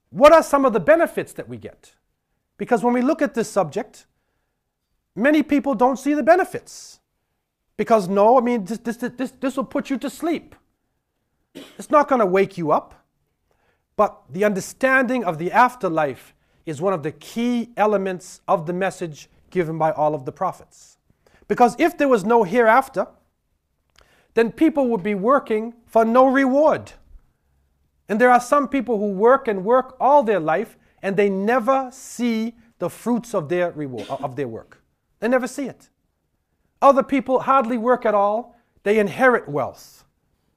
what are some of the benefits that we get? Because when we look at this subject, many people don't see the benefits. Because no, I mean, this will put you to sleep. It's not going to wake you up. But the understanding of the afterlife is one of the key elements of the message given by all of the prophets. Because if there was no hereafter, then people would be working for no reward. And there are some people who work and work all their life and they never see the fruits of their reward, of their work. They never see it. Other people hardly work at all. They inherit wealth.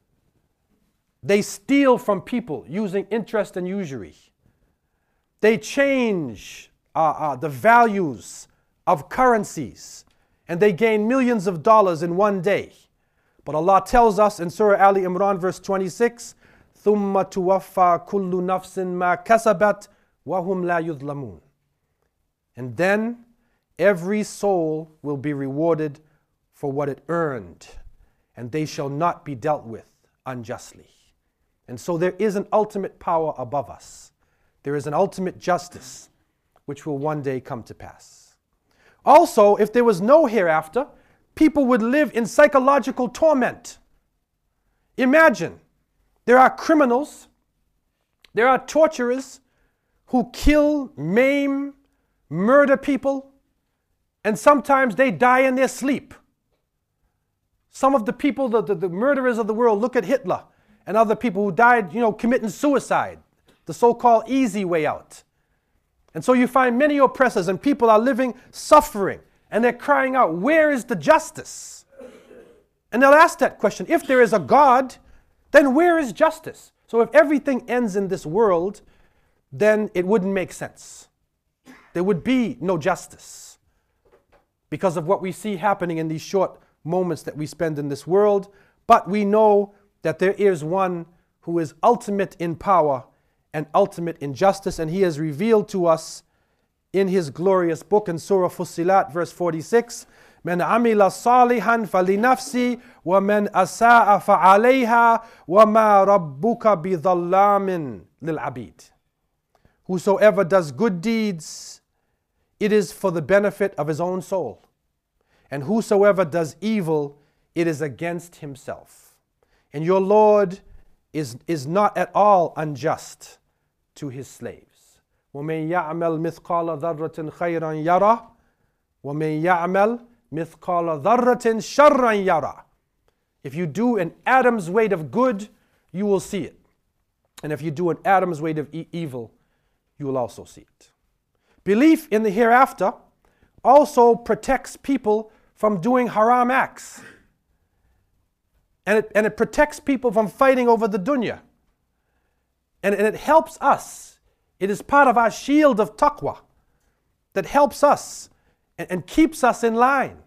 They steal from people using interest and usury. They change the values of currencies and they gain millions of dollars in one day. But Allah tells us in Surah Ali Imran verse 26, ثُمَّ تُوَفَّى كُلُّ نَفْسٍ مَا كَسَبَتْ وَهُمْ لَا يُظْلَمُونَ. And then every soul will be rewarded for what it earned, and they shall not be dealt with unjustly. And so there is an ultimate power above us. There is an ultimate justice which will one day come to pass. Also, if there was no hereafter, people would live in psychological torment. Imagine, there are criminals, there are torturers who kill, maim, murder people, and sometimes they die in their sleep. Some of the people, the murderers of the world, look at Hitler and other people who died, committing suicide, the so-called easy way out. And so you find many oppressors and people are living suffering and they're crying out, where is the justice? And they'll ask that question. If there is a God, then where is justice? So if everything ends in this world, then it wouldn't make sense. There would be no justice because of what we see happening in these short moments that we spend in this world. But we know that there is one who is ultimate in power and ultimate in justice, and he has revealed to us in his glorious book in Surah Fussilat, verse 46, من عمل صالحا فلنفسه ومن أساء فعليها وما ربك بظلام للعبيد. Whosoever does good deeds, it is for the benefit of his own soul. And whosoever does evil, it is against himself. And your Lord is not at all unjust to his slaves. وَمَنْ يَعْمَلْ مِثْقَالَ ذَرَّةٍ خَيْرًا يَرَى وَمَنْ يَعْمَلْ مِثْقَالَ ذَرَّةٍ شَرًّا يَرَى. If you do an atom's weight of good, you will see it. And if you do an atom's weight of evil, you will also see it. Belief in the hereafter also protects people from doing haram acts. And it protects people from fighting over the dunya. And it helps us. It is part of our shield of taqwa that helps us and keeps us in line.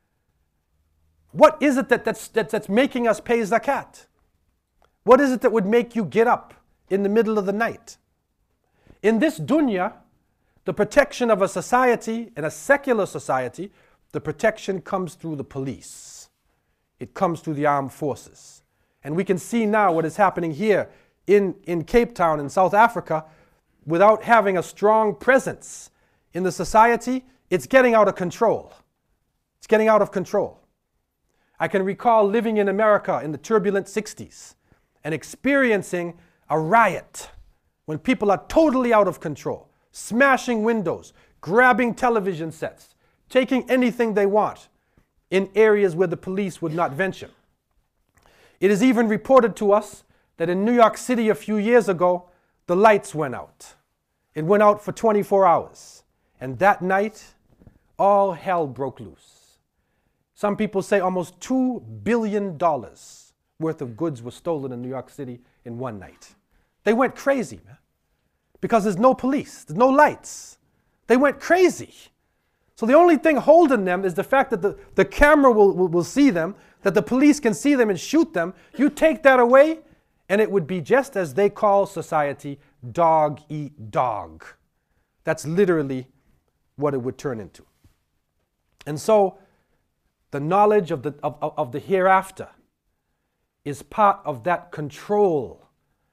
What is it that's making us pay zakat? What is it that would make you get up in the middle of the night? In this dunya, the protection of a society, in a secular society, the protection comes through the police. It comes through the armed forces. And we can see now what is happening here in Cape Town in South Africa. Without having a strong presence in the society, it's getting out of control. It's getting out of control. I can recall living in America in the turbulent 60s and experiencing a riot when people are totally out of control, smashing windows, grabbing television sets, taking anything they want in areas where the police would not venture. It is even reported to us that in New York City a few years ago, the lights went out. It went out for 24 hours. And that night, all hell broke loose. Some people say almost $2 billion worth of goods were stolen in New York City in one night. They went crazy, man. Because there's no police, there's no lights. They went crazy. So the only thing holding them is the fact that the camera will see them, that the police can see them and shoot them. You take that away, and it would be just as they call society, dog eat dog. That's literally what it would turn into. And so the knowledge of the hereafter is part of that control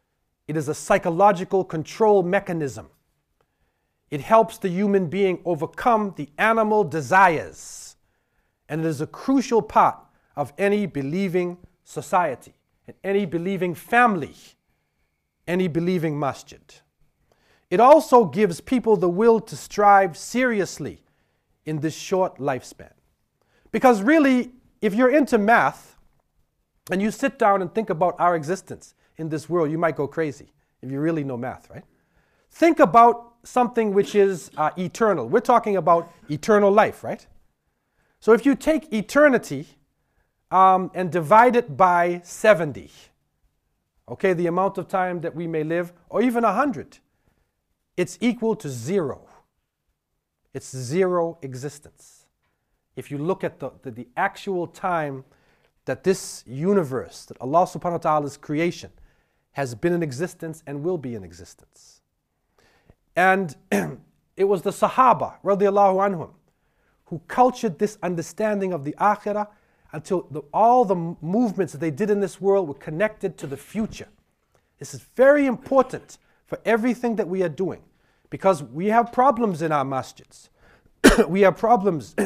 It is a psychological control mechanism. It helps the human being overcome the animal desires. And it is a crucial part of any believing society, and any believing family, any believing masjid. It also gives people the will to strive seriously in this short lifespan. Because really, if you're into math and you sit down and think about our existence in this world, you might go crazy if you really know math, right? Think about something which is eternal. We're talking about eternal life, right? So if you take eternity and divide it by 70, okay, the amount of time that we may live, or even 100, it's equal to 0. It's 0 existence. If you look at the actual time that this universe, that Allah subhanahu wa ta'ala's creation, has been in existence and will be in existence. And it was the Sahaba, radiallahu anhum, who cultured this understanding of the Akhirah until all the movements that they did in this world were connected to the future. This is very important for everything that we are doing, because we have problems in our masjids. We have problems.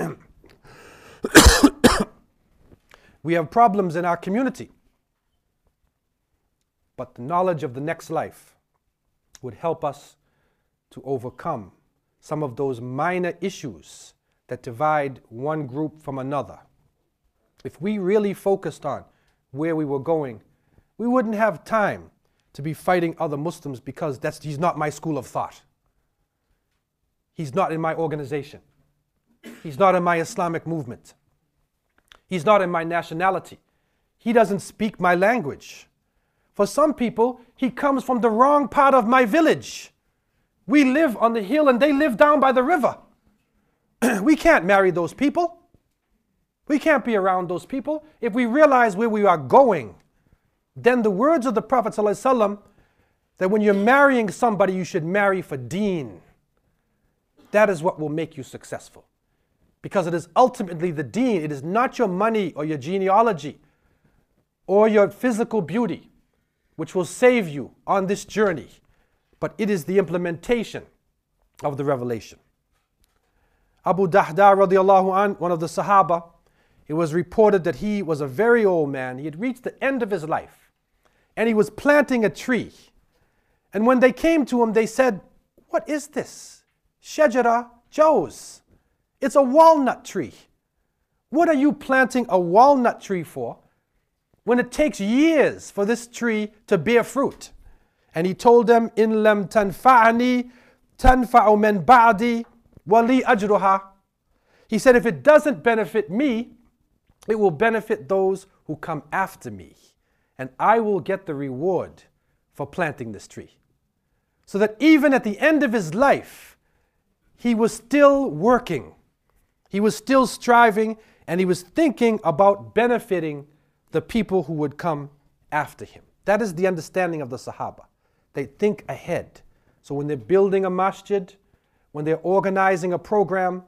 We have problems in our community. But the knowledge of the next life would help us to overcome some of those minor issues that divide one group from another. If we really focused on where we were going, we wouldn't have time to be fighting other Muslims because he's not my school of thought. He's not in my organization. He's not in my Islamic movement. He's not in my nationality. He doesn't speak my language. For some people, he comes from the wrong part of my village. We live on the hill and they live down by the river. We can't marry those people. We can't be around those people. If we realize where we are going, then the words of the Prophet ﷺ, that when you're marrying somebody, you should marry for deen. That is what will make you successful. Because it is ultimately the deen. It is not your money or your genealogy or your physical beauty which will save you on this journey, but it is the implementation of the revelation. Abu Dahda radiallahu anh, one of the Sahaba, it was reported that he was a very old man. He had reached the end of his life and he was planting a tree. And when they came to him, they said, "What is this? Shajara Jauz. It's a walnut tree. What are you planting a walnut tree for when it takes years for this tree to bear fruit?" And he told them, "In lam tanfa'ani tanfa'u man ba'di wali ajruha." He said, if it doesn't benefit me, it will benefit those who come after me, and I will get the reward for planting this tree. So that even at the end of his life, he was still working. He was still striving, and he was thinking about benefiting the people who would come after him. That is the understanding of the Sahaba. They think ahead. So when they're building a masjid, when they're organizing a program,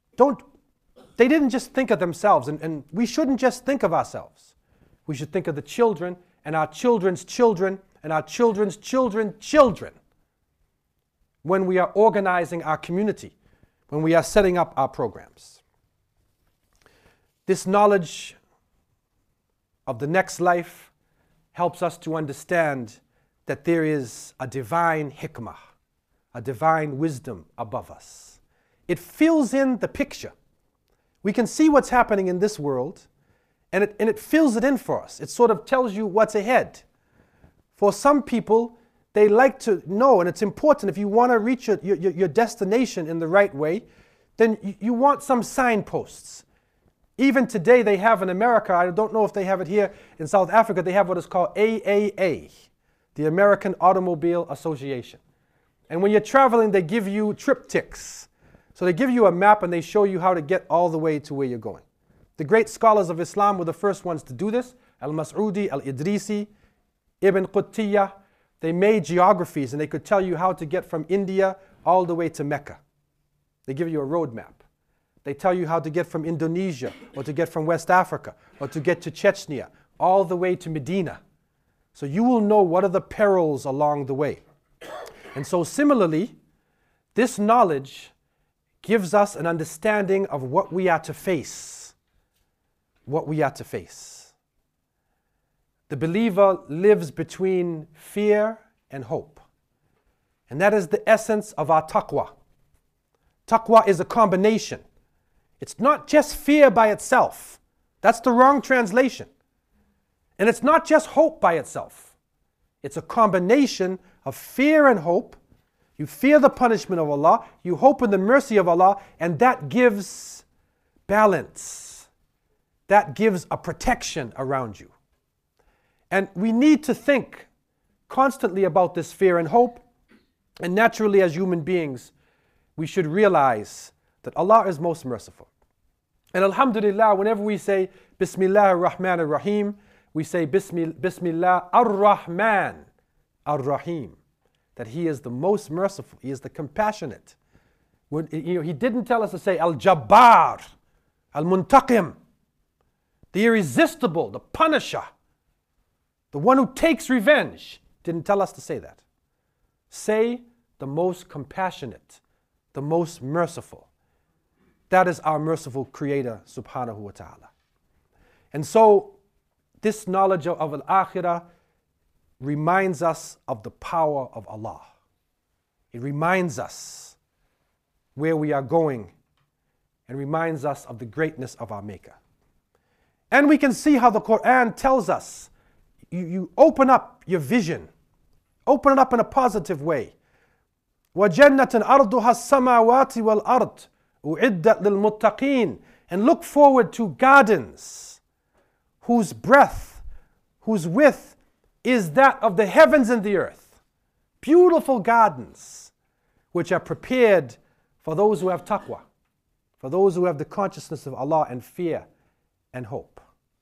they didn't just think of themselves, and we shouldn't just think of ourselves. We should think of the children and our children's children and our children's children when we are organizing our community, when we are setting up our programs. This knowledge of the next life helps us to understand that there is a divine hikmah, a divine wisdom above us. It fills in the picture. We can see what's happening in this world, and it fills it in for us. It sort of tells you what's ahead. For some people, they like to know, and it's important, if you want to reach your destination in the right way, then you want some signposts. Even today they have in America, I don't know if they have it here in South Africa, they have what is called AAA, the American Automobile Association. And when you're traveling, they give you triptychs. So they give you a map and they show you how to get all the way to where you're going. The great scholars of Islam were the first ones to do this. Al-Mas'udi, Al-Idrisi, Ibn Qutiyah. They made geographies and they could tell you how to get from India all the way to Mecca. They give you a road map. They tell you how to get from Indonesia or to get from West Africa or to get to Chechnya all the way to Medina. So you will know what are the perils along the way. And so similarly, this knowledge gives us an understanding of what we are to face. What we are to face. The believer lives between fear and hope. And that is the essence of our taqwa. Taqwa is a combination. It's not just fear by itself. That's the wrong translation. And it's not just hope by itself. It's a combination of fear and hope. You fear the punishment of Allah, you hope in the mercy of Allah, and that gives balance. That gives a protection around you. And we need to think constantly about this fear and hope. And naturally, as human beings, we should realize that Allah is most merciful. And alhamdulillah, whenever we say Bismillah ar-Rahman ar-Rahim, we say Bismillah ar-Rahman ar-Rahim. That He is the most merciful, He is the compassionate. He didn't tell us to say Al-Jabbar, Al-Muntaqim, the irresistible, the punisher, the one who takes revenge. Didn't tell us to say that. Say the most compassionate, the most merciful. That is our merciful Creator, subhanahu wa ta'ala. And so, this knowledge of Al-Akhirah reminds us of the power of Allah. It reminds us where we are going and reminds us of the greatness of our Maker. And we can see how the Quran tells us, you open up your vision, open it up in a positive way. وَجَنَّةً أَرْضُهَا السَّمَاوَاتِ وَالْأَرْضِ أُعِدَّتْ لِلْمُتَّقِينَ. And look forward to gardens whose breadth, whose width is that of the heavens and the earth. Beautiful gardens which are prepared for those who have taqwa, for those who have the consciousness of Allah and fear and hope.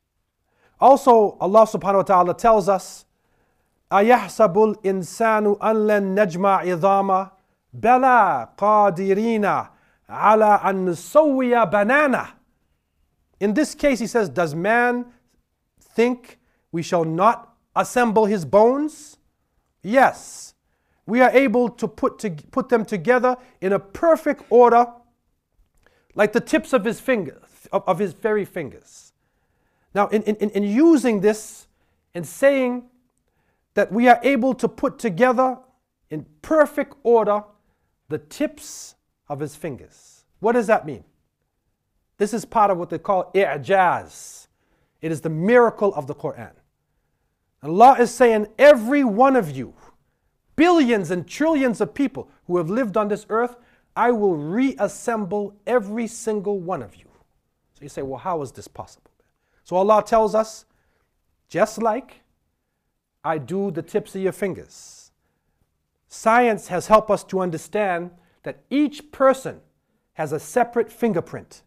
Also, Allah subhanahu wa ta'ala tells us, أَيَحْسَبُ الْإِنسَانُ أَن لَن نَجْمَعْ عِظَامًا بَلَا قَادِرِينَ عَلَىٰ أَن نُسَوِّيَ بَنَانَهُ. In this case, he says, does man think we shall not assemble his bones? Yes, we are able to put them together in a perfect order, like the tips of his fingers, of his very fingers. Now, in using this and saying that we are able to put together in perfect order the tips of his fingers, what does that mean? This is part of what they call i'jaz. It is the miracle of the Quran. Allah is saying, every one of you, billions and trillions of people who have lived on this earth, I will reassemble every single one of you. So you say, well, how is this possible? So Allah tells us, just like I do the tips of your fingers, science has helped us to understand that each person has a separate fingerprint.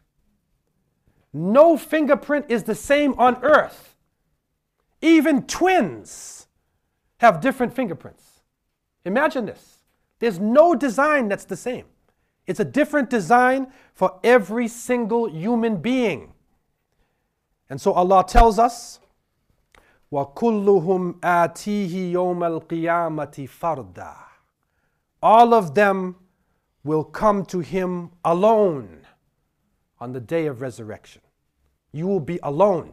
No fingerprint is the same on earth. Even twins have different fingerprints. Imagine this. There's no design that's the same. It's a different design for every single human being. And so Allah tells us, وَكُلُّهُمْ آتِيهِ يَوْمَ الْقِيَامَةِ فَرْدًا. All of them will come to Him alone on the day of resurrection. You will be alone.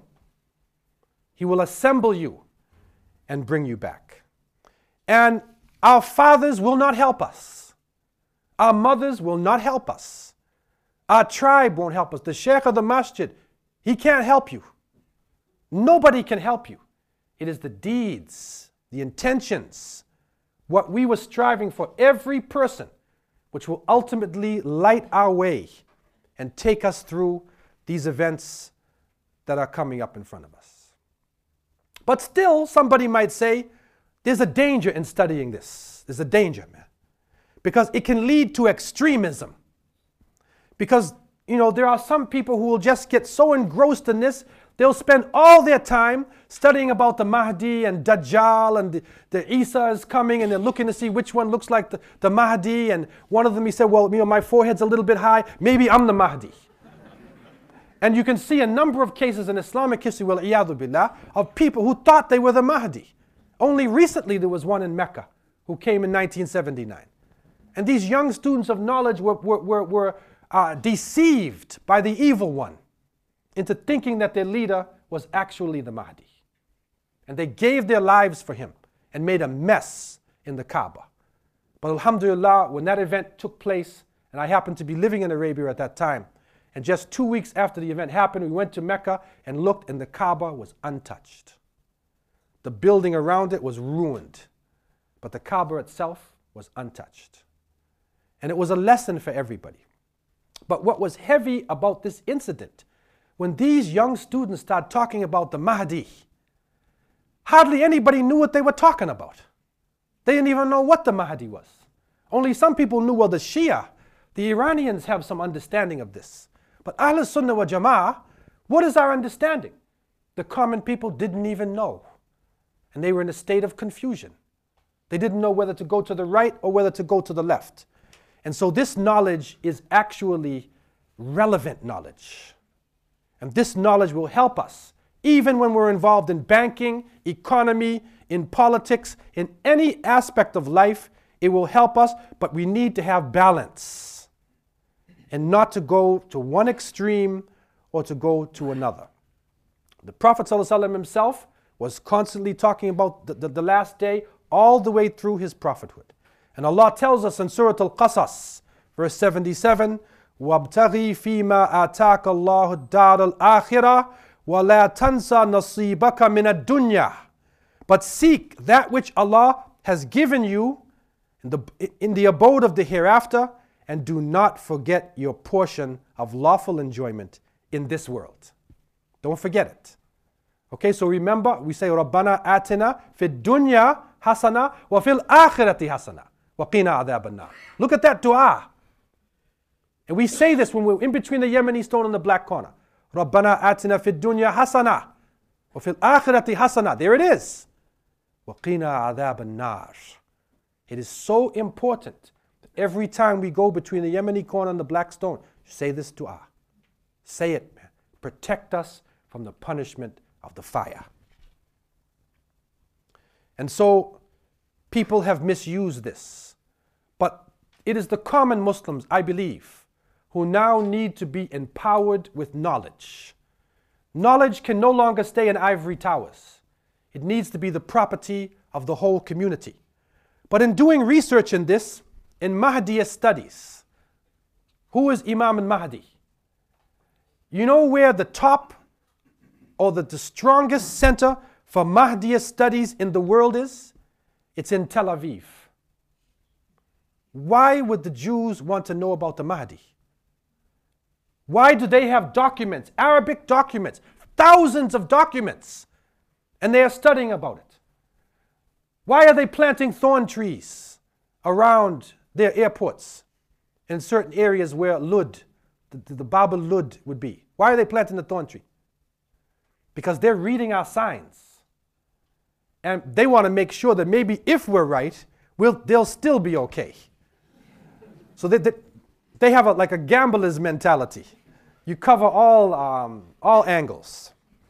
He will assemble you and bring you back. And our fathers will not help us. Our mothers will not help us. Our tribe won't help us. The sheikh of the masjid, he can't help you. Nobody can help you. It is the deeds, the intentions, what we were striving for, every person, which will ultimately light our way and take us through these events that are coming up in front of us. But still, somebody might say, there's a danger in studying this. There's a danger, man. Because it can lead to extremism. Because, there are some people who will just get so engrossed in this, they'll spend all their time studying about the Mahdi and Dajjal and the Isa is coming, and they're looking to see which one looks like the Mahdi. And one of them, he said, well, my forehead's a little bit high. Maybe I'm the Mahdi. And you can see a number of cases in Islamic history, wal-iyadhu billah, of people who thought they were the Mahdi. Only recently there was one in Mecca who came in 1979. And these young students of knowledge were deceived by the evil one into thinking that their leader was actually the Mahdi. And they gave their lives for him and made a mess in the Kaaba. But alhamdulillah, when that event took place, and I happened to be living in Arabia at that time, and just 2 weeks after the event happened, we went to Mecca and looked, and the Kaaba was untouched. The building around it was ruined, but the Kaaba itself was untouched. And it was a lesson for everybody. But what was heavy about this incident, when these young students started talking about the Mahdi, hardly anybody knew what they were talking about. They didn't even know what the Mahdi was. Only some people knew, well, the Shia, the Iranians have some understanding of this. But Ahl Sunnah wa Jama'ah, what is our understanding? The common people didn't even know. And they were in a state of confusion. They didn't know whether to go to the right or whether to go to the left. And so this knowledge is actually relevant knowledge. And this knowledge will help us, even when we're involved in banking, economy, in politics, in any aspect of life. It will help us, but we need to have balance and not to go to one extreme or to go to another. The Prophet ﷺ himself was constantly talking about the last day all the way through his prophethood. And Allah tells us in Surah Al-Qasas, verse 77, وَابْتَغِي فِي مَا آتَاكَ اللَّهُ الدَّارَ الْآخِرَةِ وَلَا تَنْسَى نَصِيبَكَ مِنَ الدُّنْيَا. But seek that which Allah has given you in the abode of the hereafter, and do not forget your portion of lawful enjoyment in this world. Don't forget it. Okay, so remember, we say, رَبَّنَا آتِنَا فِي الدُّنْيَا حَسَنَةً وَفِي الْآخِرَةِ حَسَنَةً وَقِنَا عَذَابَ النَّارِ. Look at that dua. And we say this when we're in between the Yemeni stone and the black corner. رَبَّنَا آتِنَا فِي الدُّنْيا حَسَنَةً وَفِي الْآخِرَةِ حَسَنَةً. There it is. وَقِنَا عَذَابَ النَّارِ. It is so important that every time we go between the Yemeni corner and the black stone, say this dua. Say it, man. Protect us from the punishment of the fire. And so people have misused this. But it is the common Muslims, I believe, who now need to be empowered with knowledge. Knowledge can no longer stay in ivory towers. It needs to be the property of the whole community. But in doing research in this, in Mahdiya studies, who is Imam al-Mahdi? You know where the top or the strongest center for Mahdiya studies in the world is? It's in Tel Aviv. Why would the Jews want to know about the Mahdi? Why do they have documents, Arabic documents, thousands of documents, and they are studying about it? Why are they planting thorn trees around their airports in certain areas where Lud, the Bab al-Lud would be? Why are they planting the thorn tree? Because they're reading our signs. And they want to make sure that maybe if we're right, they'll still be okay. So they have like a gambler's mentality. You cover all angles.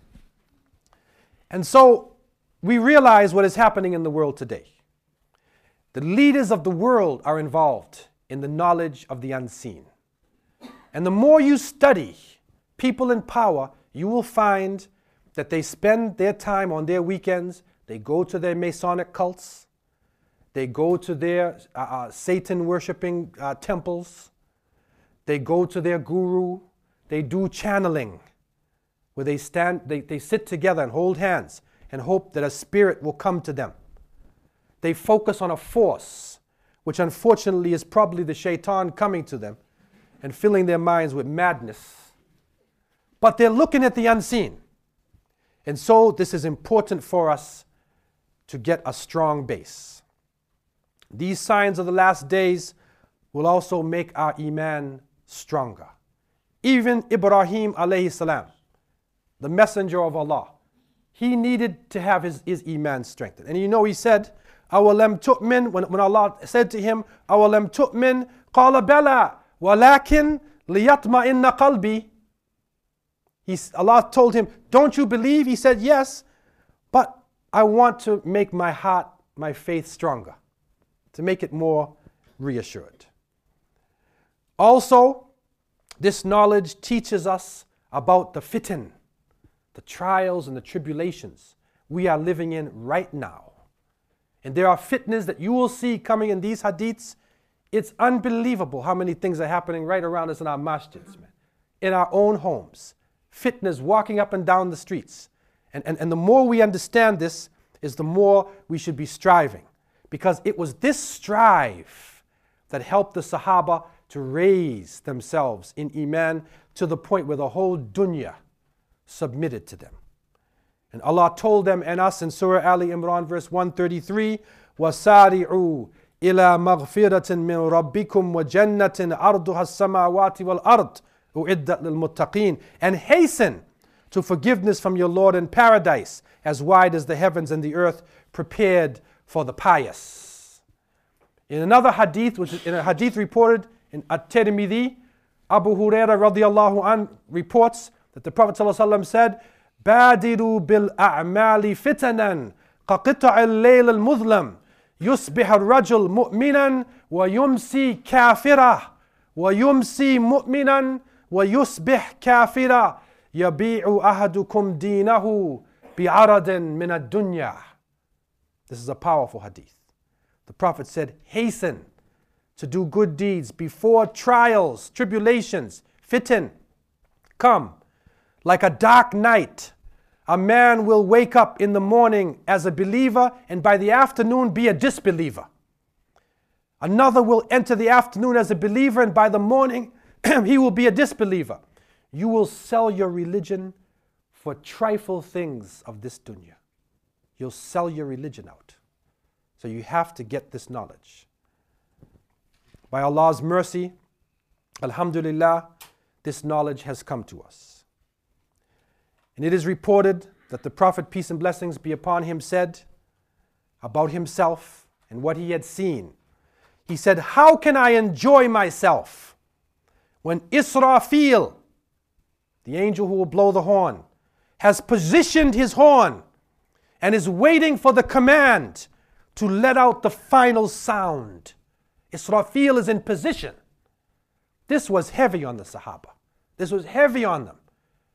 And so we realize what is happening in the world today. The leaders of the world are involved in the knowledge of the unseen. And the more you study people in power, you will find that they spend their time on their weekends, they go to their Masonic cults, they go to their Satan-worshipping temples, they go to their guru, they do channeling, where they sit together and hold hands and hope that a spirit will come to them. They focus on a force, which unfortunately is probably the shaitan coming to them and filling their minds with madness. But they're looking at the unseen. And so this is important for us to get a strong base. These signs of the last days will also make our iman stronger. Even Ibrahim alayhi salam, the messenger of Allah, he needed to have his iman strengthened. And you know he said, أَوَلَمْ تُؤْمِنْ, when Allah said to him, أَوَلَمْ تُؤْمِنْ قَالَ بَلَى وَلَكِنْ لِيَطْمَئِنَّ قَلْبِي. Allah told him, don't you believe? He said, yes, but I want to make my heart, my faith stronger, to make it more reassured. Also, this knowledge teaches us about the fitan, the trials and the tribulations we are living in right now. And there are fitnas that you will see coming in these hadiths. It's unbelievable how many things are happening right around us in our masjids, man, in our own homes. Fitnas walking up and down the streets. And the more we understand this, is the more we should be striving. Because it was this strive that helped the Sahaba to raise themselves in Iman to the point where the whole dunya submitted to them. And Allah told them and us in Surah Ali Imran verse 133, وَسَارِعُوا إِلَى مَغْفِرَةٍ مِّن رَبِّكُمْ وَجَنَّةٍ عَرْضُهَا السَّمَاوَاتِ وَالْأَرْضِ أُعِدَّتْ لِلْمُتَّقِينَ, and hasten to forgiveness from your Lord in paradise, as wide as the heavens and the earth, prepared for the pious. In another hadith, which is in a hadith reported in At-Tirmidhi, Abu Hurairah radiallahu anh reports that the Prophet ﷺ said, بادروا بالأعمال فتنا كقطع الليل المظلم يصبح الرجل مؤمنا ويمسي كافرا ويمسي مؤمنا ويصبح كافرا يبيع أحدكم دينه بعرض من الدنيا. This is a powerful hadith. The Prophet said, hasten to do good deeds before trials, tribulations, fitan come. Like a dark night, a man will wake up in the morning as a believer and by the afternoon be a disbeliever. Another will enter the afternoon as a believer and by the morning he will be a disbeliever. You will sell your religion for trifle things of this dunya. You'll sell your religion out. So you have to get this knowledge. By Allah's mercy, alhamdulillah, this knowledge has come to us. And it is reported that the Prophet, peace and blessings be upon him, said about himself and what he had seen. He said, how can I enjoy myself when Israfil, the angel who will blow the horn, has positioned his horn and is waiting for the command to let out the final sound. Israfil is in position. This was heavy on the Sahaba. This was heavy on them.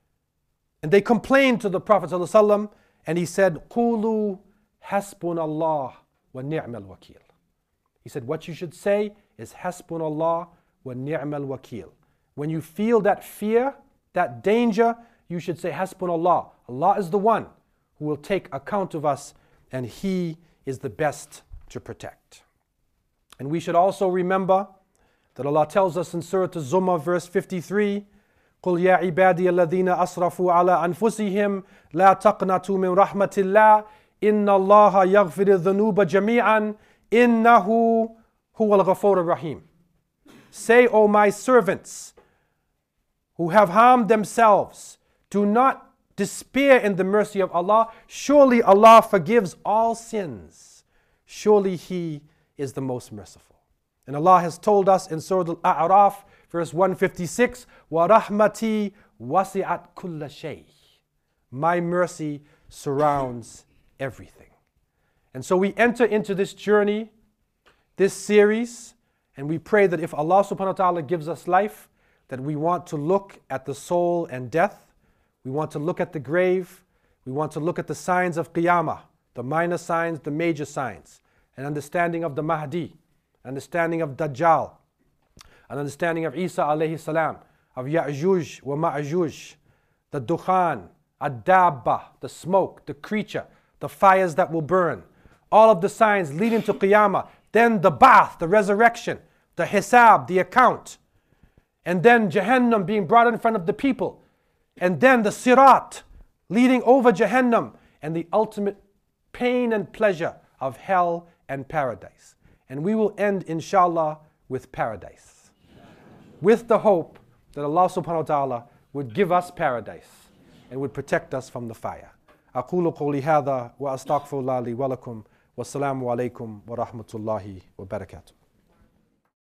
And they complained to the Prophet ﷺ, and he said, قُولُوا حَسْبُنَ wa ni'mal wakil. He said, what you should say is Hasbunallah wa ni'mal wakil. When you feel that fear, that danger, you should say Hasbunallah. Allah is the one who will take account of us, and He is the best to protect. And we should also remember that Allah tells us in Surah Az-Zumar verse 53, قُلْ يَا عِبَادِيَ الَّذِينَ أَسْرَفُوا عَلَىٰ أَنفُسِهِمْ لَا تَقْنَطُوا مِنْ رَحْمَةِ اللَّهِ إِنَّ اللَّهَ يَغْفِرُ الذُّنُوبَ جَمِيعًا إِنَّهُ هُوَ الْغَفُورُ الرَّحِيمُ. Say, O my servants who have harmed themselves, do not despair in the mercy of Allah. Surely Allah forgives all sins. Surely He is the most merciful. And Allah has told us in Surah Al-A'raf, verse 156, وَرَحْمَتِي وَسِعَتْ كُلَّ شَيْءٍ. My mercy surrounds everything. And so we enter into this journey, this series, and we pray that if Allah subhanahu wa ta'ala gives us life, that we want to look at the soul and death, we want to look at the grave, we want to look at the signs of Qiyamah, the minor signs, the major signs, an understanding of the Mahdi, understanding of Dajjal, an understanding of Isa alayhi salam, of Ya'juj wa Ma'juj, the Dukhan, Ad-Dabba, the smoke, the creature, the fires that will burn, all of the signs leading to Qiyamah, then the Ba'ath, the resurrection, the Hisab, the account, and then Jahannam being brought in front of the people, and then the Sirat leading over Jahannam, and the ultimate pain and pleasure of hell and paradise. And we will end, inshallah, with paradise, with the hope that Allah subhanahu wa ta'ala would give us paradise and would protect us from the fire. أقول قولي هذا وأستغفر الله لي ولكم والسلام عليكم ورحمة الله وبركاته.